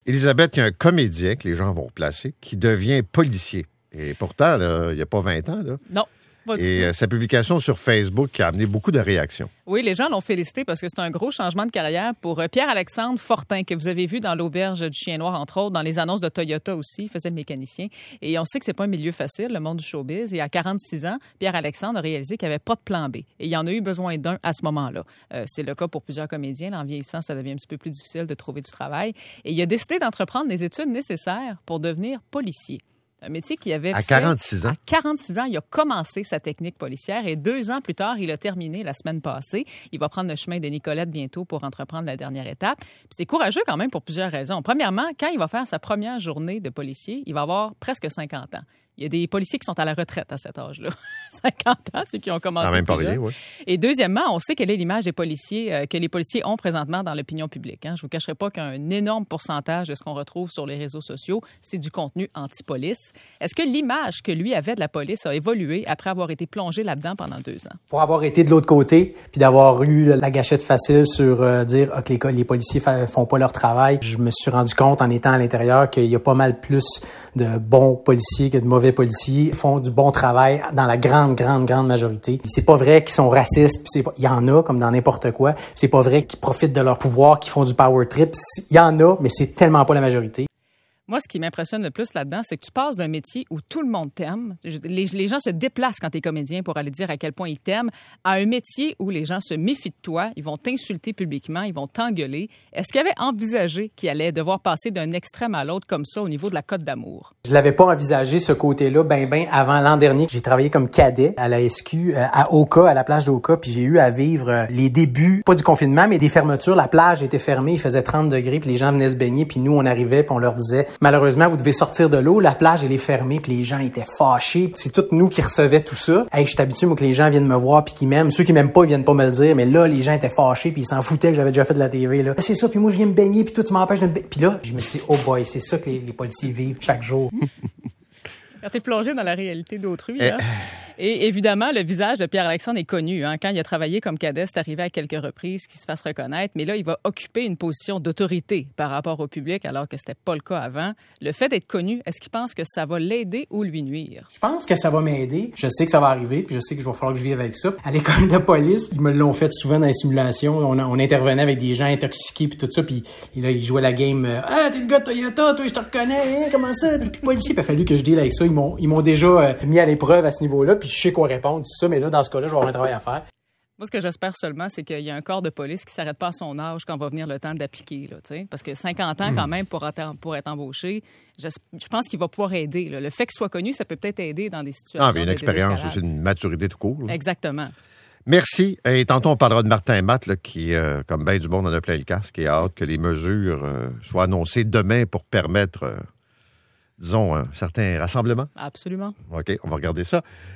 Élisabeth, il y a un comédien que les gens vont replacer qui devient policier. Et pourtant, là, il n'y a pas 20 ans. Là. Non. Et sa publication sur Facebook a amené beaucoup de réactions. Oui, les gens l'ont félicité parce que c'est un gros changement de carrière pour Pierre-Alexandre Fortin, que vous avez vu dans l'Auberge du Chien Noir, entre autres, dans les annonces de Toyota aussi. Il faisait le mécanicien. Et on sait que c'est pas un milieu facile, le monde du showbiz. Et à 46 ans, Pierre-Alexandre a réalisé qu'il n'y avait pas de plan B. Et il y en a eu besoin d'un à ce moment-là. C'est le cas pour plusieurs comédiens. En vieillissant, ça devient un petit peu plus difficile de trouver du travail. Et il a décidé d'entreprendre les études nécessaires pour devenir policier. Un métier qu'il avait fait... À 46 ans? À 46 ans, il a commencé sa technique policière et 2 ans plus tard, il a terminé la semaine passée. Il va prendre le chemin de Nicolette bientôt pour entreprendre la dernière étape. Puis c'est courageux quand même pour plusieurs raisons. Premièrement, quand il va faire sa première journée de policier, il va avoir presque 50 ans. Il y a des policiers qui sont à la retraite à cet âge-là. 50 ans, ceux qui ont commencé. Même parler, oui. Et deuxièmement, on sait quelle est l'image des policiers que les policiers ont présentement dans l'opinion publique. Je ne vous cacherai pas qu'un énorme pourcentage de ce qu'on retrouve sur les réseaux sociaux, c'est du contenu anti-police. Est-ce que l'image que lui avait de la police a évolué après avoir été plongé là-dedans pendant 2 ans? Pour avoir été de l'autre côté, puis d'avoir eu la gâchette facile sur dire que les policiers font pas leur travail, je me suis rendu compte en étant à l'intérieur qu'il y a pas mal plus de bons policiers que de mauvais policiers, font du bon travail dans la grande majorité. C'est pas vrai qu'ils sont racistes, il y en a comme dans n'importe quoi. C'est pas vrai qu'ils profitent de leur pouvoir, qu'ils font du power trip. Il y en a, mais c'est tellement pas la majorité. Moi, ce qui m'impressionne le plus là-dedans, c'est que tu passes d'un métier où tout le monde t'aime. Les gens se déplacent quand tu es comédien pour aller dire à quel point ils t'aiment, à un métier où les gens se méfient de toi, ils vont t'insulter publiquement, ils vont t'engueuler. Est-ce qu'il avait envisagé qu'il allait devoir passer d'un extrême à l'autre comme ça au niveau de la cote d'amour? Je l'avais pas envisagé, ce côté-là, avant l'an dernier. J'ai travaillé comme cadet à la SQ, à Oka, à la plage d'Oka, puis j'ai eu à vivre les débuts, pas du confinement, mais des fermetures. La plage était fermée, il faisait 30 degrés, puis les gens venaient se baigner, puis nous, on arrivait, puis on leur disait... Malheureusement, vous devez sortir de l'eau, la plage elle est fermée, puis les gens étaient fâchés. C'est toutes nous qui recevaient tout ça. Hey, je suis habitué moi que les gens viennent me voir puis qu'ils m'aiment. Ceux qui m'aiment pas, ils viennent pas me le dire, mais là les gens étaient fâchés puis ils s'en foutaient que j'avais déjà fait de la TV là. C'est ça, puis moi je viens me baigner puis toi tu m'empêches de me baigner. Puis là, je me suis dit oh boy, c'est ça que les policiers vivent chaque jour. Quand t'es plongé dans la réalité d'autrui, hein? Et évidemment, le visage de Pierre-Alexandre est connu. Quand il a travaillé comme cadet, c'est arrivé à quelques reprises qu'il se fasse reconnaître. Mais là, il va occuper une position d'autorité par rapport au public, alors que c'était pas le cas avant. Le fait d'être connu, est-ce qu'il pense que ça va l'aider ou lui nuire? Je pense que ça va m'aider. Je sais que ça va arriver, puis je sais que je vais falloir que je vive avec ça. À l'école de police, ils me l'ont fait souvent dans les simulations. On intervenait avec des gens intoxiqués puis tout ça, puis là, ils jouaient la game. Ah, t'es le gars de Toyota, toi, je te reconnais. Hein, comment ça? T'es plus policier. Puis il a fallu que je deal avec ça. Ils m'ont déjà mis à l'épreuve à ce niveau-là, puis je sais quoi répondre, tout ça, mais là, dans ce cas-là, je vais avoir un travail à faire. Moi, ce que j'espère seulement, c'est qu'il y a un corps de police qui ne s'arrête pas à son âge quand va venir le temps d'appliquer. Là, parce que 50 ans, quand même, pour être embauché, je pense qu'il va pouvoir aider. Là. Le fait qu'il soit connu, ça peut peut-être aider dans des situations mais une expérience aussi, une maturité tout court. Là. Exactement. Merci. Et tantôt, on parlera de Martin Matt, là, qui, comme bien du monde, en a plein le casque et a hâte que les mesures soient annoncées demain pour permettre, disons, un certain rassemblement. Absolument. OK, on va regarder ça.